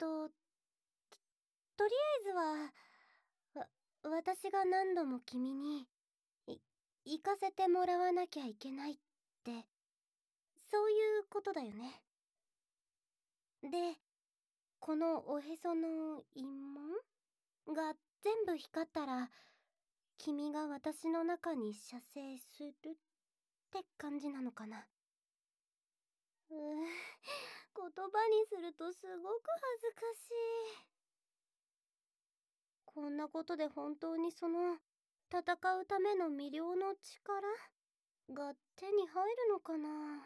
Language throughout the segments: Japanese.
と、とりあえずは、私が何度も君に、行かせてもらわなきゃいけないって、そういうことだよね。で、このおへその陰紋が全部光ったら、君が私の中に射精するって感じなのかな。言葉にするとすごく恥ずかしい。こんなことで本当にその戦うための魅了の力が手に入るのかな。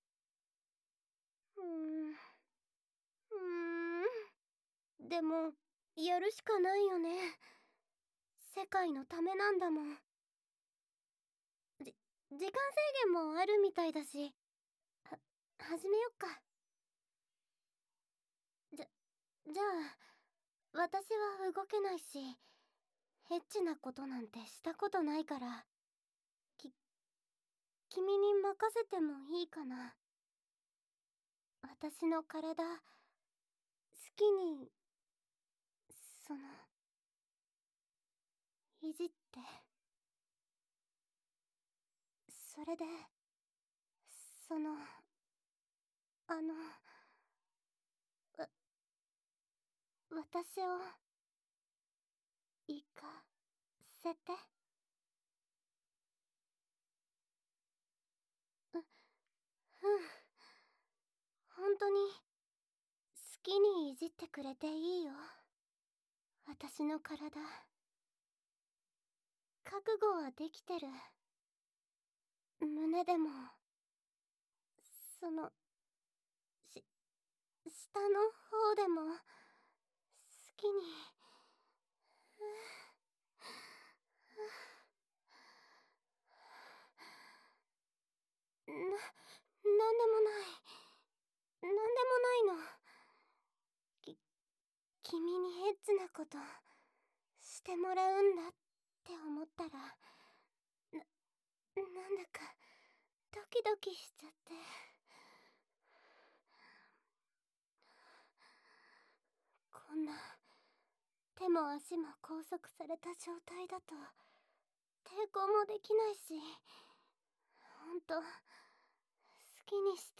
でもやるしかないよね。世界のためなんだもん。時間制限もあるみたいだし、始めよっか。じゃあ私は動けないし、エッチなことなんてしたことないから、君に任せてもいいかな。私の体好きに、その、いじって。それで、その、あの、私を行かせて。本当に好きにいじってくれていいよ。私の体覚悟はできてる。胸でもその下の方でも好きに。なんでもない。なんでもないの。君にエッチなことしてもらうんだって思ったら、なんだかドキドキしちゃって。こんな手も足も拘束された状態だと抵抗もできないし、ほんと好きにして。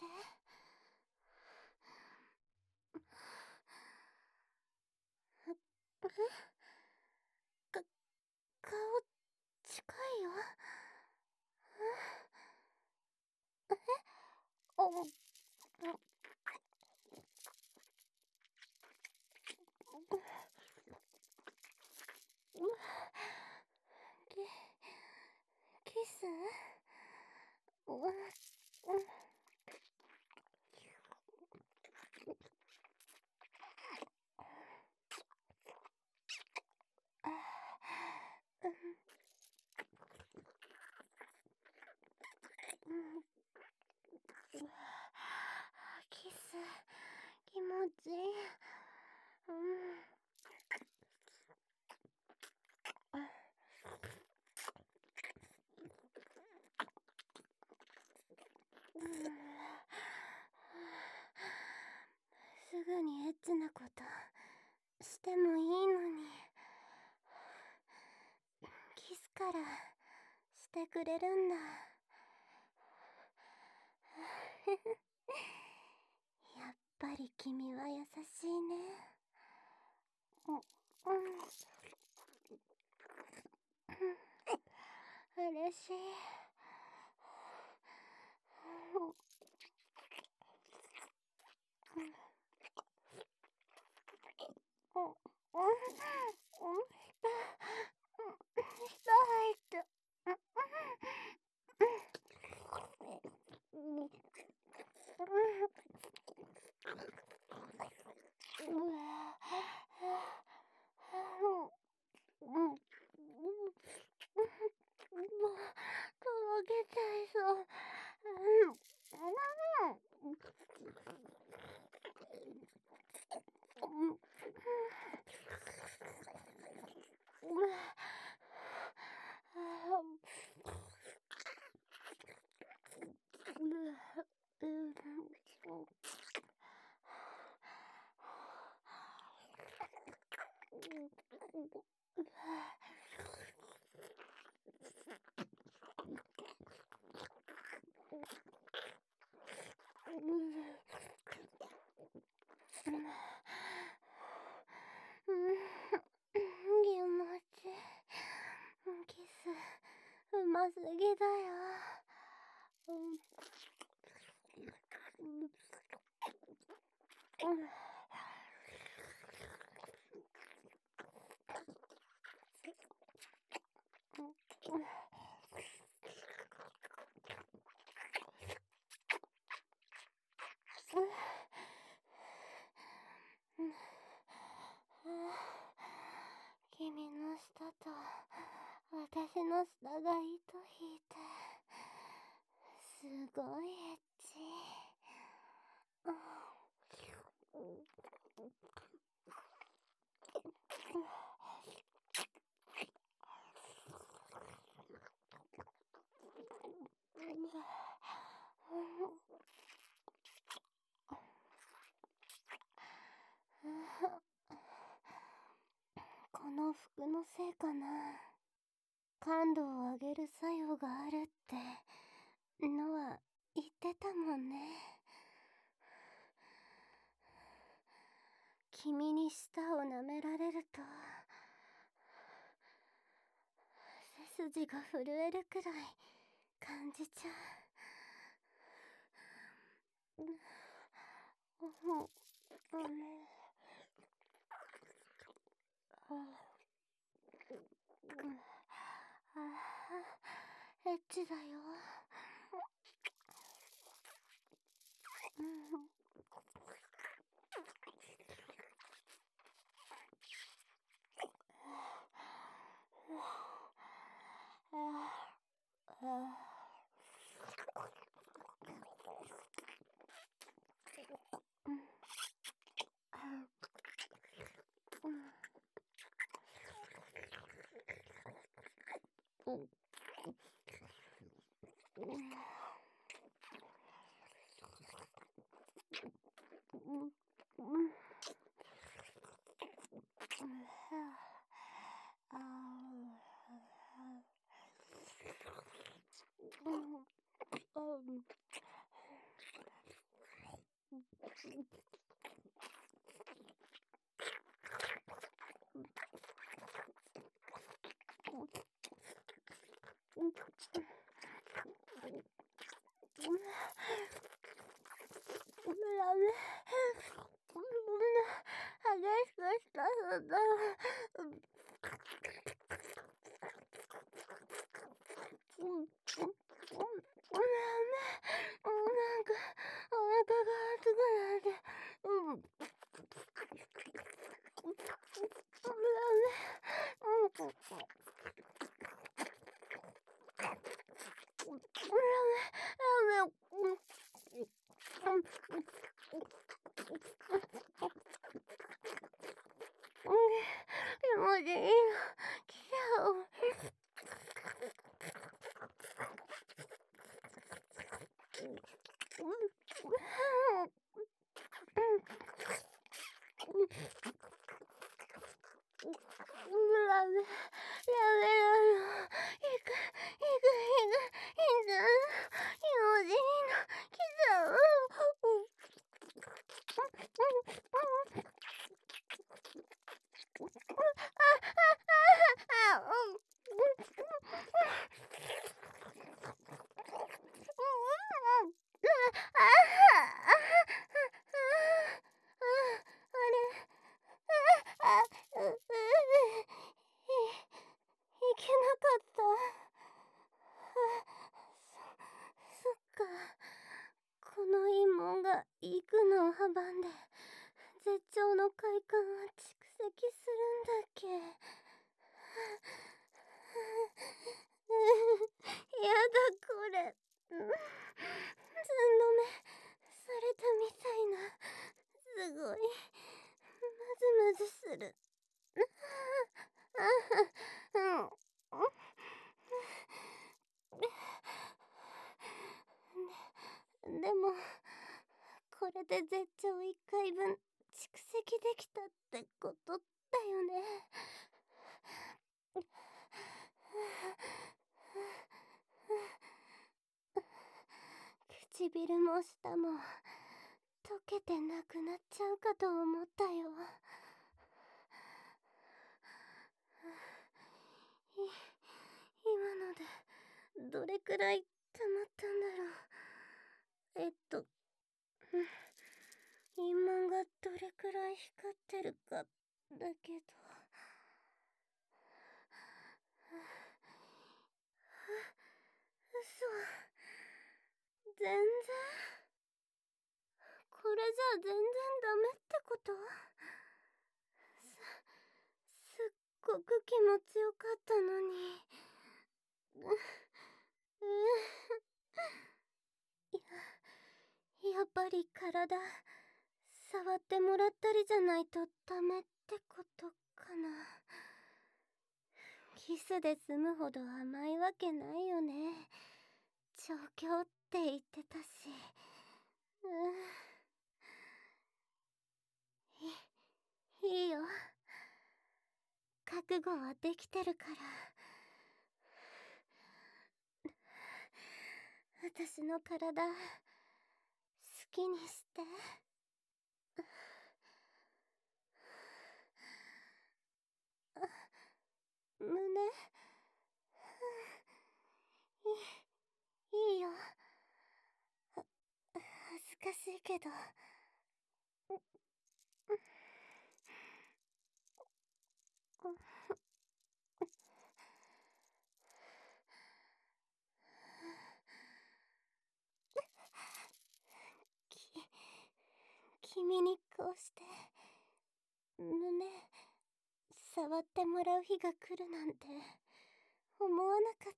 か顔近いよ。おキス。キス気持ちいい。すぐにエッチなことしてもいいのに、キスからしてくれるんだ。やっぱり君は優しいね。嬉しい。舌入った。もうとろけちゃいそう。 気持ちキスうますぎだよ。君の舌と私の舌が糸引いてすごいエッチ。この服のせいかな。感度を上げる作用があるってのは言ってたもんね。君に舌を舐められると背筋が震えるくらい感じちゃう。エッチだよ。激しくしたんだ。なんかお腹が熱くなって、気持ちいいの来ちゃう。いけなかった。そっか。この陰謀が行くのを阻んで絶頂の快感は蓄積するんだっけ。やだこれ。寸止めされたみたいな。すごいムズムズする。でもこれで絶頂1回分蓄積できたってことって。 だよね。唇も舌も溶けてなくなっちゃうかと思ったよ。今のでどれくらい溜まったんだろう。陰紋がどれくらい光ってるかだけど。嘘。全然。これじゃ全然ダメってこと？すっごく気持ちよかったのに。やっぱり体触ってもらったりじゃないとダメってことかな。キスで済むほど甘いわけないよね。調教って言ってたし。いいよ。覚悟はできてるから。私の体好きにして。胸いいよ。恥ずかしいけど。君にこうして胸触ってもらう日が来るなんて思わなかった。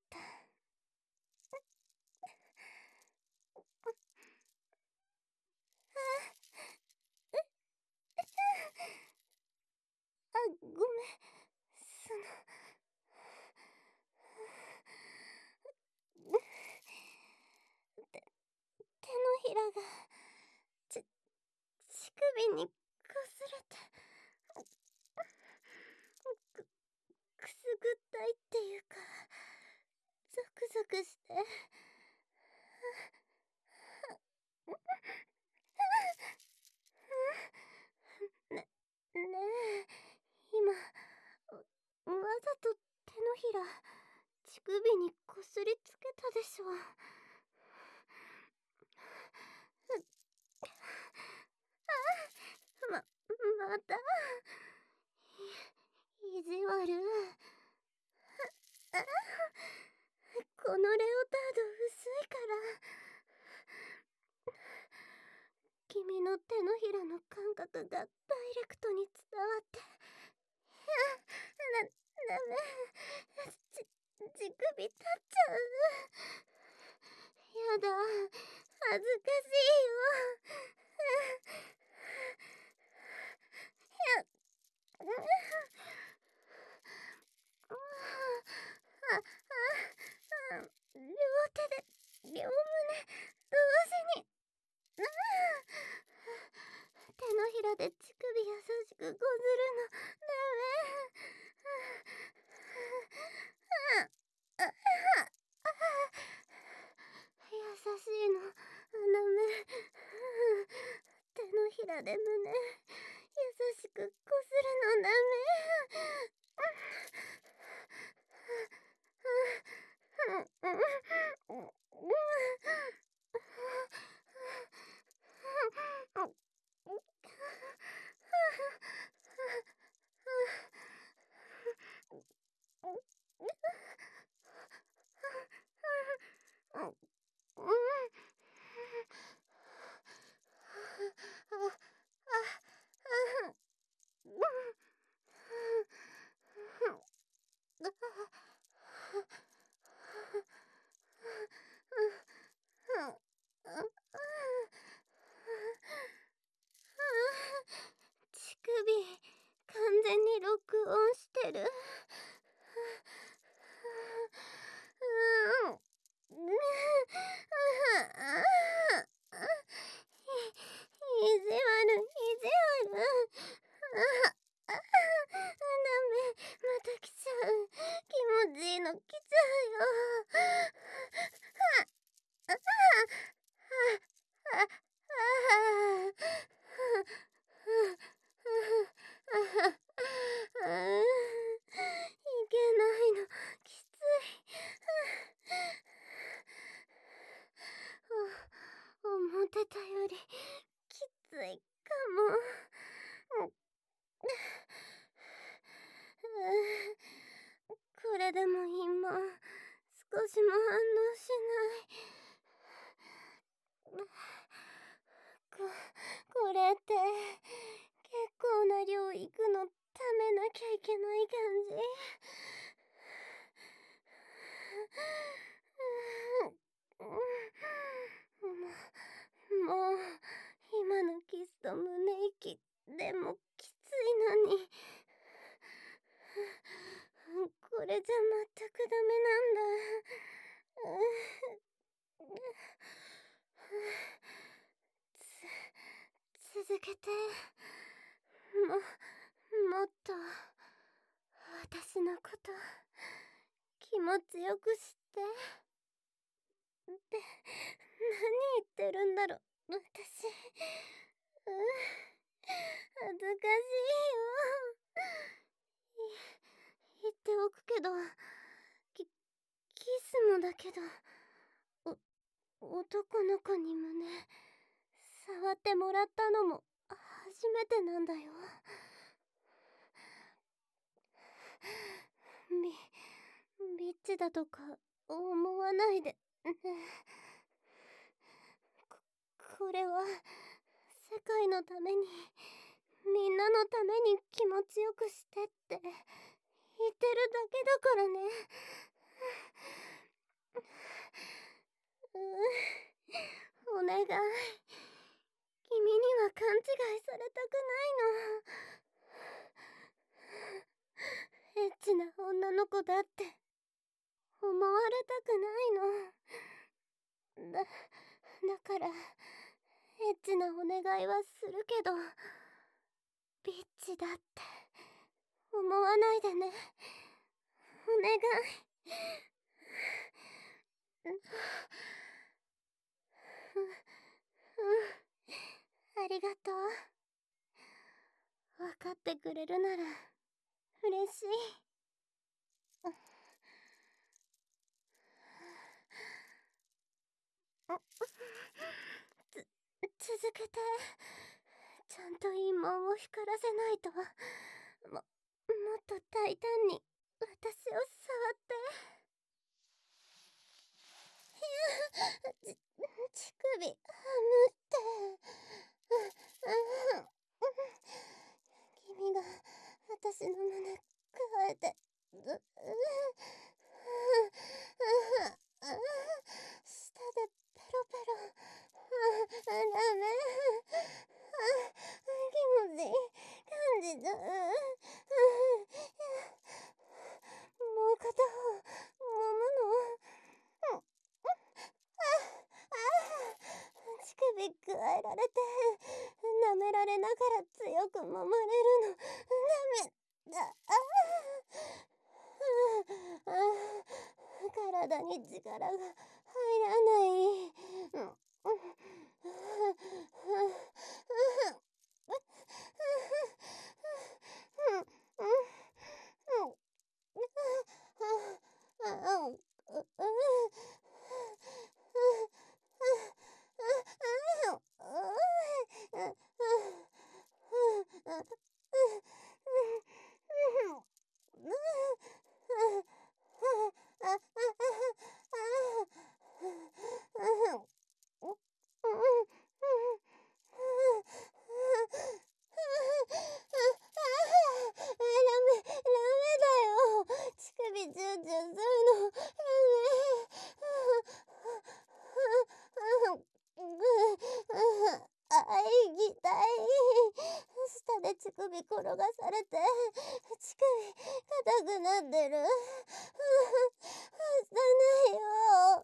ごめん。手のひらが乳首にこすれてくすぐったいっていうかゾクゾクして。ねえ、今わざと手のひら乳首にこすりつけたでしょ。また意地悪。このレオタード薄いから君の手のひらの感覚がダイレクトに伝わって。ダメ。乳首立っちゃう。やだ、恥ずかしいよ。両手で両胸同時に。手のひらで乳首優しくこするのダメ。優しいのダメ。手のひらで胸優しくこするのダメ。 いかも。これでも今少しも反応しない。これって結構な量いくのためなきゃいけない感じ。もう今のキスと胸息でもきついのに、これじゃ全くダメなんだ。続けて。もっと私のこと気持ちよくしてって何言ってるんだろ私。恥ずかしいよ。言っておくけど、キスもだけど、男の子に胸触ってもらったのも初めてなんだよ。ビッチだとか思わないでね。これは世界のために、みんなのために気持ちよくしてって言ってるだけだからね。お願い、君には勘違いされたくないの。エッチな女の子だって思われたくないの。だからエッチなお願いはするけど、ビッチだって思わないでね。お願い。ありがとう。分かってくれるなら嬉しい。続けて。ちゃんと陰謀を光らせないと。もっと大胆に私を触って。乳首はむって。君が私の胸くわえて舌でペロペロ。ダメ。気持ち感じちゃう。もう片方揉むの。乳首くわえられて舐められながら強く揉まれるのダメだ。体に力が入らない。下で乳首転がされて乳首硬くなってる。ないよ。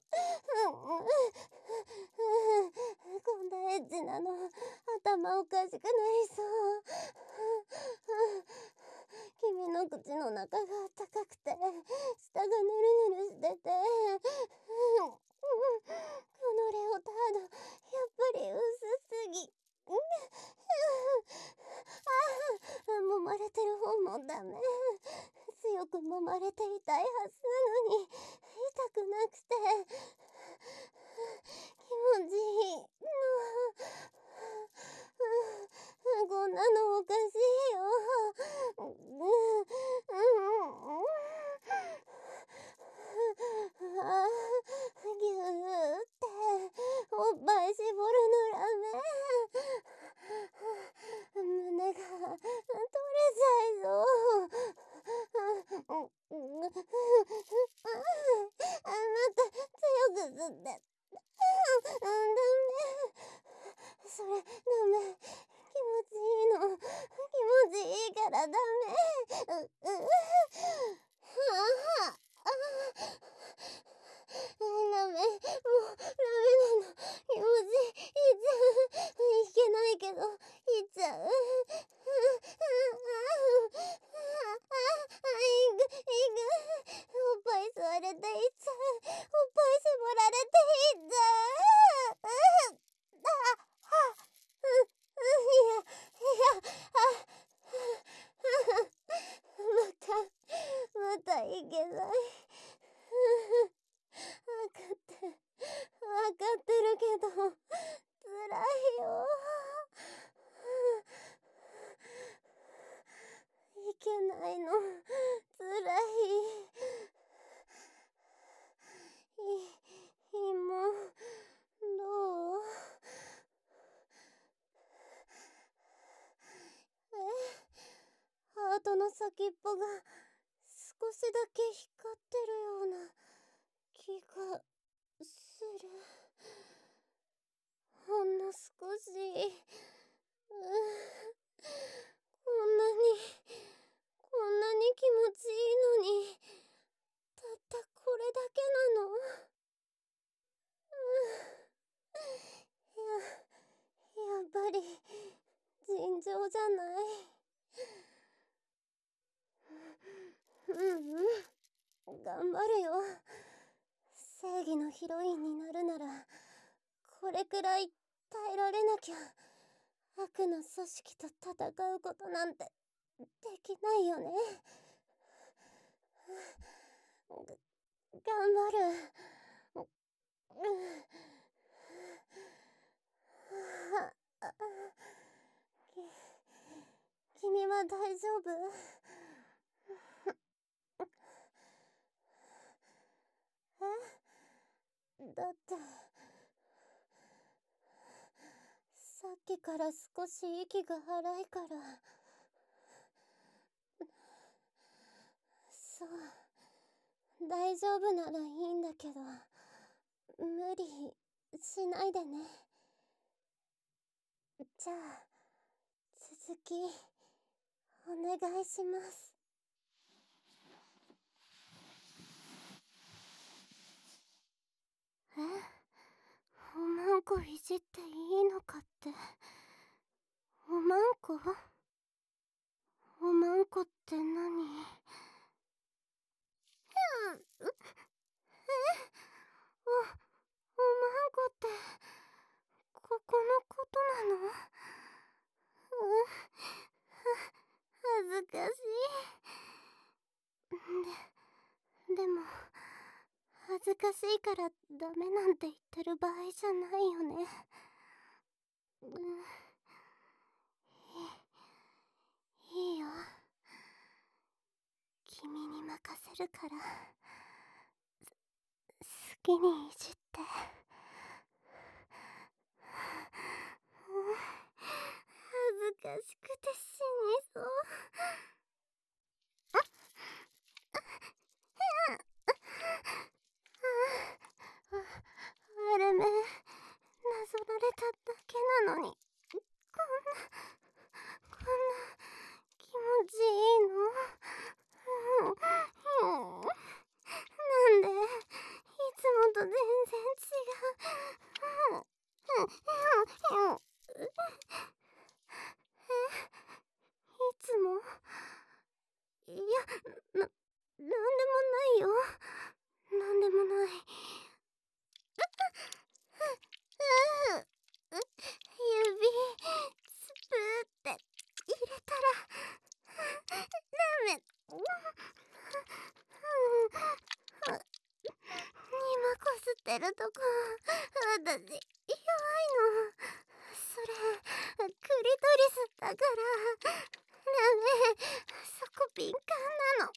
こんなエッチなの頭おかしくなりそう。君の口の中が高くて舌がヌルヌルしてて、このレオタードやっぱり薄すぎ。揉まれてる方もダメ。強く揉まれて痛いはずなのに痛くなくて気持ちいいの。 からダメ。ダメ、もうダメなの。気持ちいっちゃう。いけないけどいっちゃう。おっぱい吸われていっちゃう。おっぱい絞られていっちゃう。またいけない。わかってるけど、辛いよ。いけないの。辛い。もどう？ハートの先っぽが少しだけ光ってるような気がする。ほんの少し。こんなに気持ちいいのに、たったこれだけなの。やっぱり尋常じゃない。頑張るよ。正義のヒロインになるなら、これくらい耐えられなきゃ悪の組織と戦うことなんてできないよね。頑張る。君は大丈夫？だってさっきから少し息が荒いから。そう、大丈夫ならいいんだけど、無理しないでね。じゃあ続きお願いします。おまんこいじっていいのかって。おまんこ？おまんこって何？おまんこってここのことなの？恥ずかしい。でも恥ずかしいからダメなんて言ってる場合じゃないよね。いいよ。君に任せるから。好きにいじって。恥ずかしくて死にそう。あれめ、なぞられただけなのに、こんな気持ちいいの？なんでいつもと全然違う。いつも？いや、なんでもないよ。なんでもない。指スプーって入れたらダメ。今こすってるとこ私弱いの。それクリトリスだからダメ。そこ敏感なの。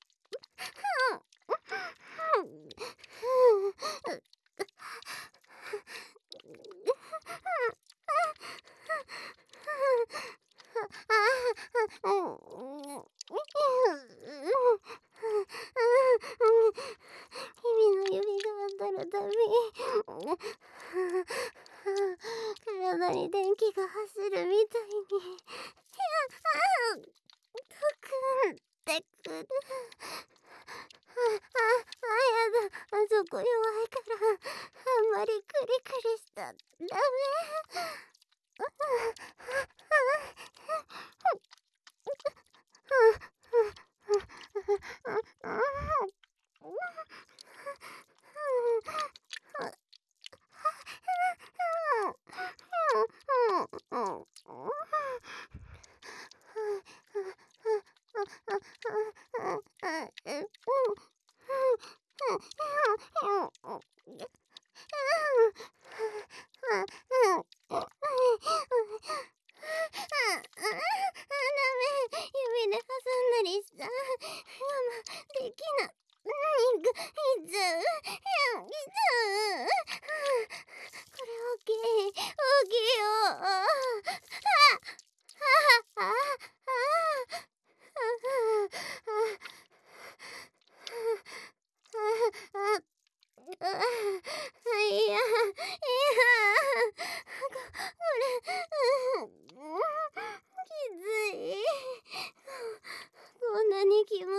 君の指が当たるたび体に電気が走るみたいに。特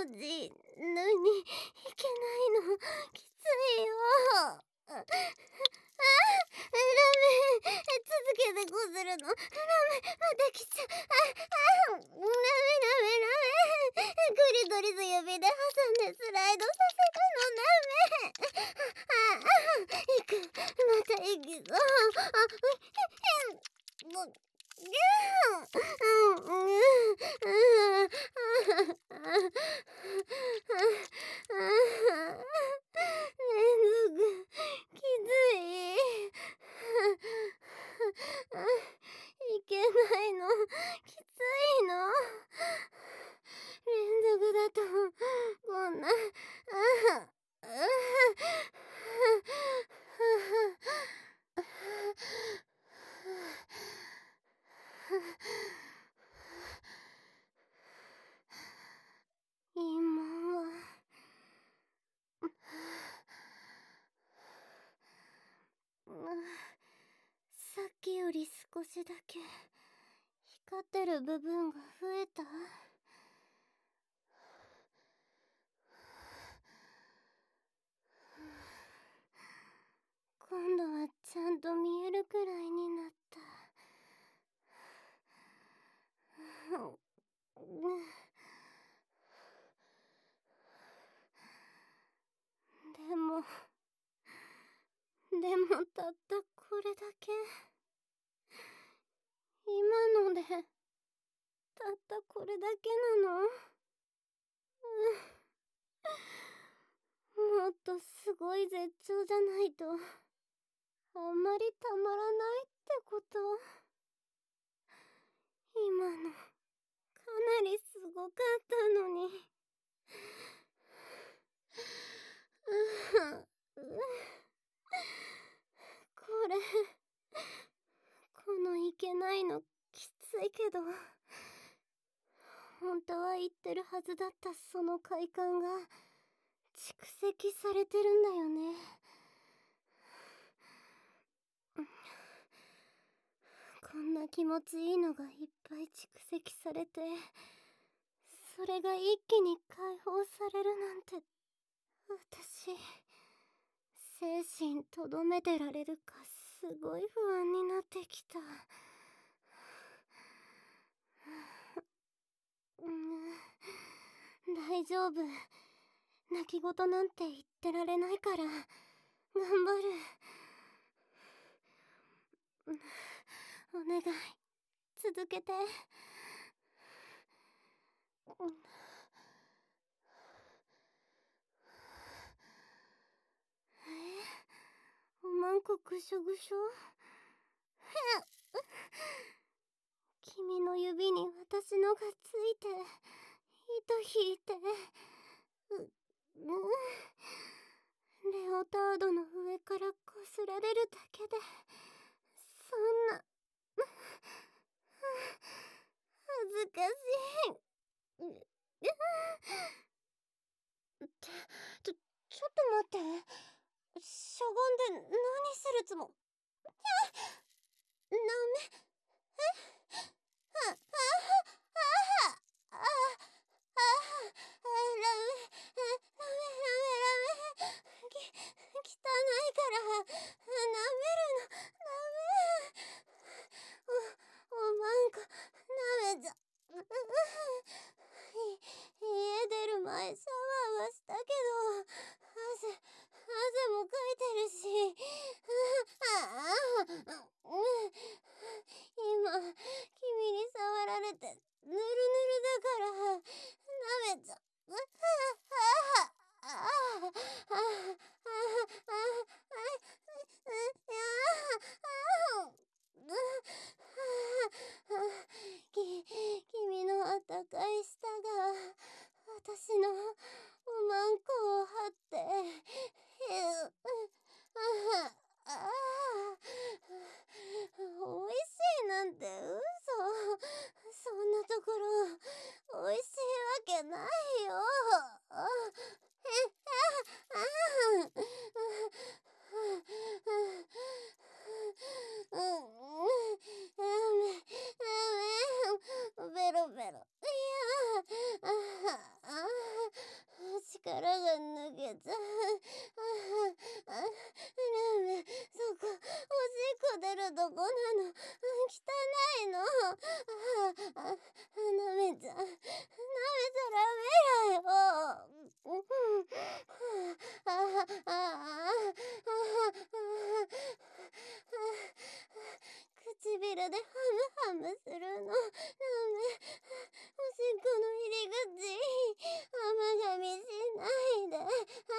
ちいのにいけないの。きついよ。ラメ続けてこするの。ラメまた来ちゃう。ラメクリトリス指で挟んでスライドさせるの。ラメ行く。また行きそう。連続きつい。いけないの。きついの。連続だとこんな。今はさっきより少しだけ光ってる部分が増えた。今度はちゃんと見えるくらいになった。でもたったこれだけ。今のでたったこれだけなの。もっとすごい絶頂じゃないとあんまりたまらないってこと。今のかなりすごかったのに。これこのいけないのきついけど、本当は言ってるはずだったその快感が蓄積されてるんだよね。こんな気持ちいいのがいっぱい蓄積されて、それが一気に解放されるなんて、私精神とどめてられるかすごい不安になってきた。大丈夫。泣き言なんて言ってられないから頑張る。お願い続けて。おまんこぐしょぐしょ。君の指に私のがついて糸引いて、レオタードの上からこすられるだけでそんな恥ずかしい。ちょっと待って。しゃがんで何するつも。ダメ。あああああラメ汚いから舐めるの。ダメ。おまんこ舐めちゃ。家出る前シャワーはしたけど汗もかいてるし。今君に触られてぬるぬるだから舐めちゃ。君のあったかい舌が私のおまんこを張っておいしいなんて嘘。そんなとこ力が抜けた。ラメ、そこ、おしっこ出るとこなの。汚いの。なめちゃ、なめちゃダメだよ。唇でハムハムするの。ダメ。おしっこの入り口、甘噛みしないで。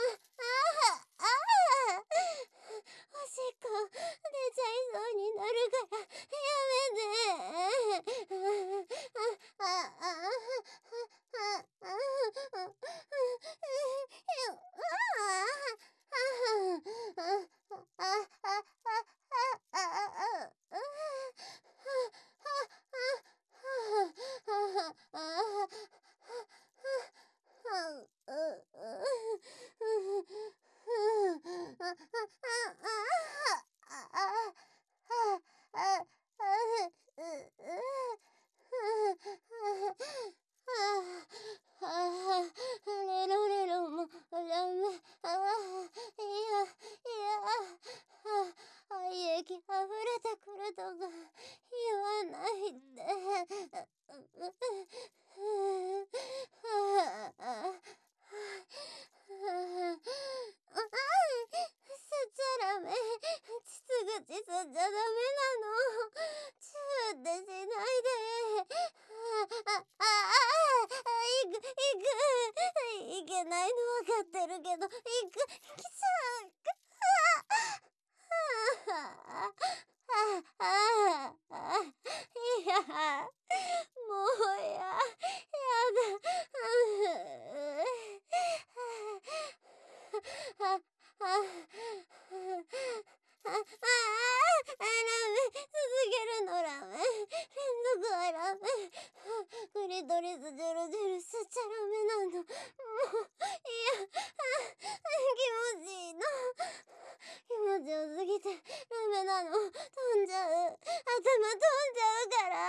おしっこ出ちゃいそうになるからやめて。レロレロもダメ。いや、愛液溢れてくるとか言わないで。吸っちゃダメ。膣口吸っちゃダメなの。チューってしないで。いけないのわかってるけど、きちゃう。いや、もうやだ。続けるのラメ。連続はラメ。クリトリスジュルジュル吸っちゃダメなの。もう、いや、気持ちいいの。気持ちよすぎてダメなの。飛んじゃう。頭飛んじゃうから。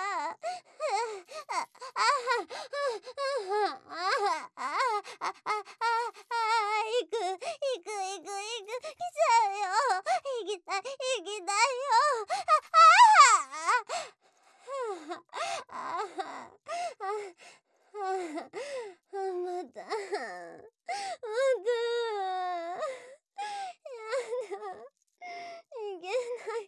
行く。来ちゃうよ。行きたいよ。また。やだ。いけない。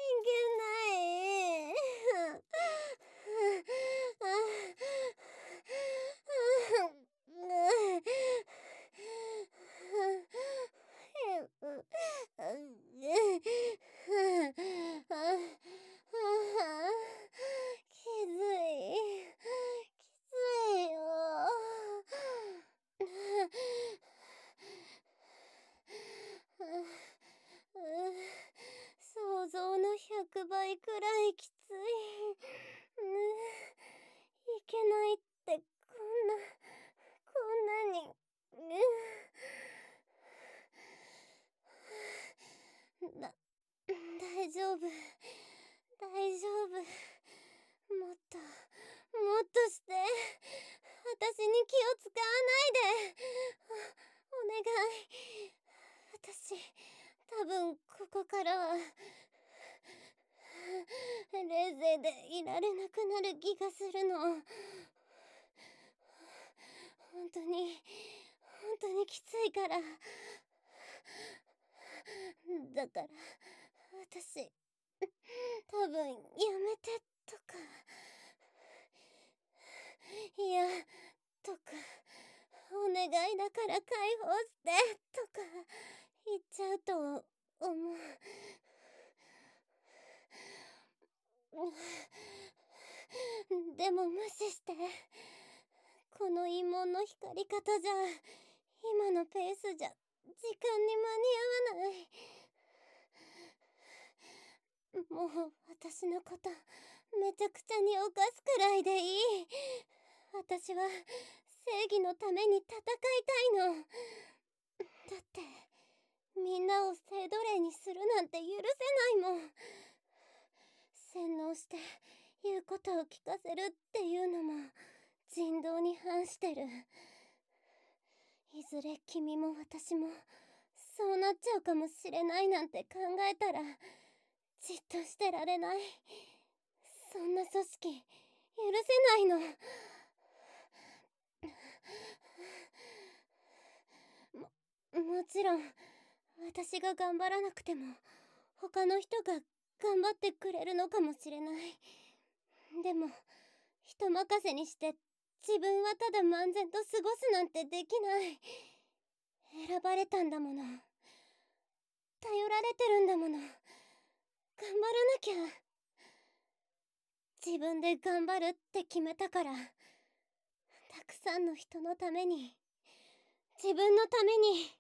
きついよ。想像の100倍くらいきつい。いけないってこんなに。大丈夫。もっとして。私に気を使わないで。お願い。私、多分ここからは冷静でいられなくなる気がするの。本当にきついから。だから私多分やめてとか、いやとか、お願いだから解放してとか言っちゃうと思う。でも無視して。この陰謀の光り方じゃ今のペースじゃ時間に間に合わない。もう私のことめちゃくちゃに犯すくらいでいい。私は正義のために戦いたいの。だってみんなを性奴隷にするなんて許せないもん。洗脳して言うことを聞かせるっていうのも人道に反してる。 いずれ君も私もそうなっちゃうかもしれないなんて考えたらじっとしてられない。そんな組織許せないの。もちろん私が頑張らなくても他の人が頑張ってくれるのかもしれない。でも人任せにして自分はただ漫然と過ごすなんてできない。選ばれたんだもの、頼られてるんだもの、頑張らなきゃ。自分で頑張るって決めたから、たくさんの人のために、自分のために。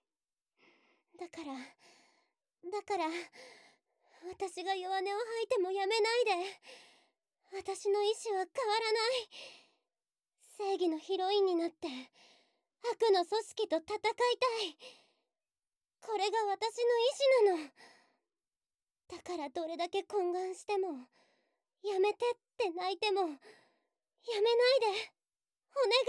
だから私が弱音を吐いてもやめないで。私の意志は変わらない。正義のヒロインになって悪の組織と戦いたい。これが私の意志なの。だからどれだけ懇願しても、やめてって泣いても、やめないで。お願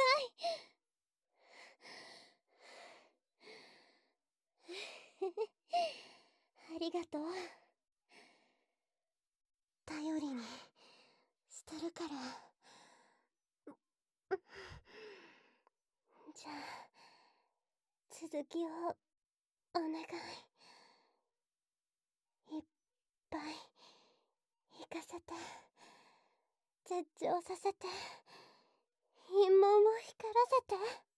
い。ありがとう。頼りにしてるから。じゃあ続きをお願い。いっぱい行かせて、絶頂させて、陰謀も光らせて。